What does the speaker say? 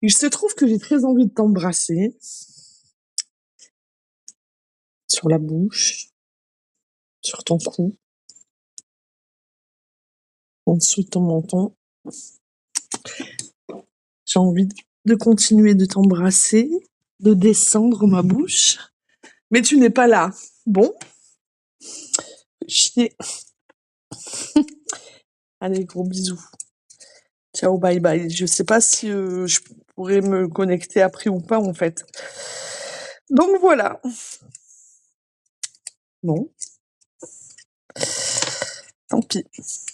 Il se trouve que j'ai très envie de t'embrasser sur la bouche, sur ton cou, en dessous de ton menton. J'ai envie de continuer de t'embrasser, de descendre ma bouche. Mais tu n'es pas là. Bon. Chier. Allez, gros bisous. Ciao, bye bye. Je sais pas si je pourrais me connecter après ou pas, en fait. Donc voilà. Bon. Tant pis.